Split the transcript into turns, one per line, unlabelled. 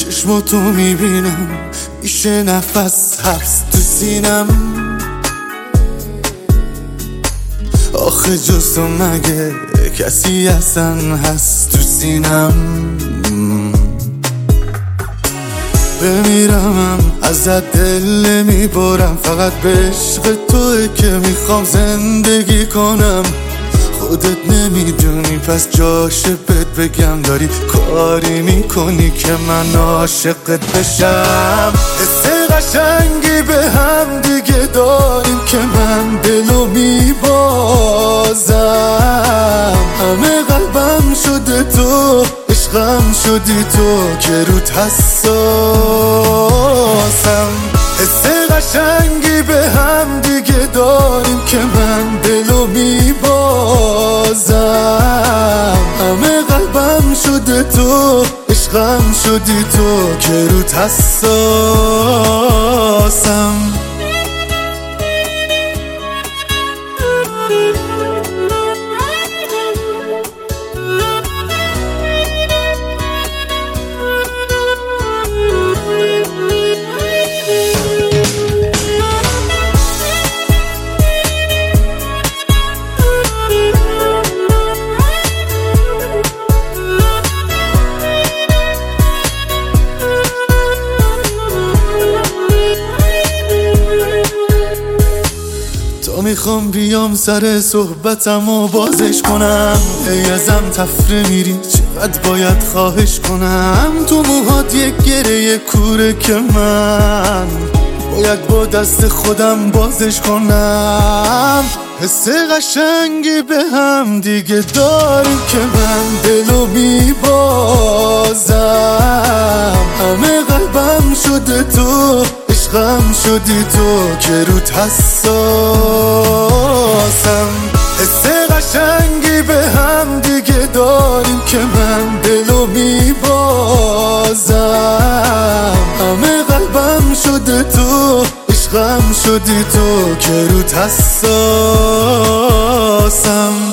چشماتو میبینم میشه نفس حبس تو سینم. آخه جز تو مگه کسی اصلا هست تو سینم؟ بمیرمم ازت دل میبرم، فقط به عشق توه که میخوام زندگی کنم. خودت نمیدونی پس جاشه بهت بگم، داری کاری میکنی که من عاشقت بشم. حس قشنگی به هم دیگه داریم که من دلو میبازم. همه قلبم شده تو، عشقم شدی تو که روت حساسم. حس قشنگی به هم دیگه داریم که من دلو میبازم. همه قلبم شده تو، عشقم شدی تو که روت حساسم. میخوام بیام سر صحبتم و بازش کنم. ای ازم تفره میری چقدر باید خواهش کنم. تو موهات یک گره کوره که من باید با دست خودم بازش کنم. حس قشنگی به هم دیگه داریم که من دلو میبازم. همه قلبم شده تو، عشقم شدی تو که روت حساسم. حس قشنگی به هم دیگه داریم که من دلو میبازم. همه قلبم شده تو، عشقم شدی تو که روت حساسم.